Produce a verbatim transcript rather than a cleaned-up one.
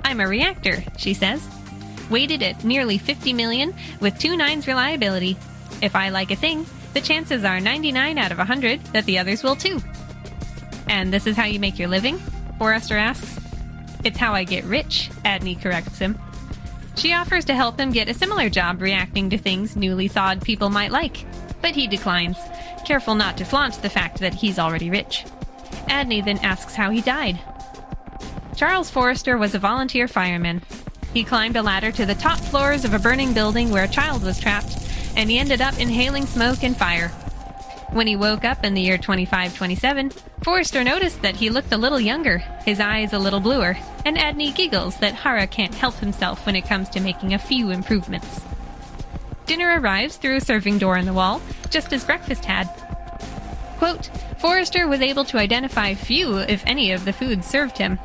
I'm a reactor, she says. Weighted at nearly fifty million with two nines reliability. If I like a thing, the chances are ninety-nine out of one hundred that the others will too. And this is how you make your living? Forrester asks. It's how I get rich, Adney corrects him. She offers to help him get a similar job reacting to things newly thawed people might like, but he declines, careful not to flaunt the fact that he's already rich. Adney then asks how he died. Charles Forrester was a volunteer fireman. He climbed a ladder to the top floors of a burning building where a child was trapped, and he ended up inhaling smoke and fire. When he woke up in the year twenty-five twenty-seven, Forrester noticed that he looked a little younger, his eyes a little bluer, and Adney giggles that Hara can't help himself when it comes to making a few improvements. Dinner arrives through a serving door in the wall, just as breakfast had. Quote, Forrester was able to identify few, if any, of the foods served him,